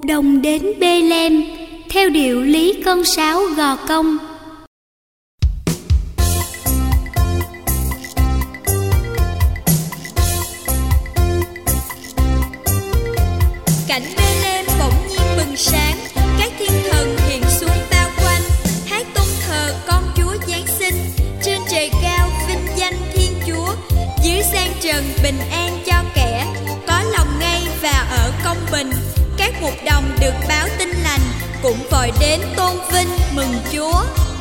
đồng đến Bê-lem theo điệu lý con sáo gò công. Cảnh Bê-lem bỗng nhiên bừng sáng, các thiên thần hiện xuống bao quanh, hát tôn thờ con Chúa Giáng sinh. Trên trời cao vinh danh Thiên Chúa, dưới gian trần bình an cho kẻ có lòng ngay và ở công bình. Các mục đồng được báo tin lành cũng vội đến tôn vinh mừng Chúa.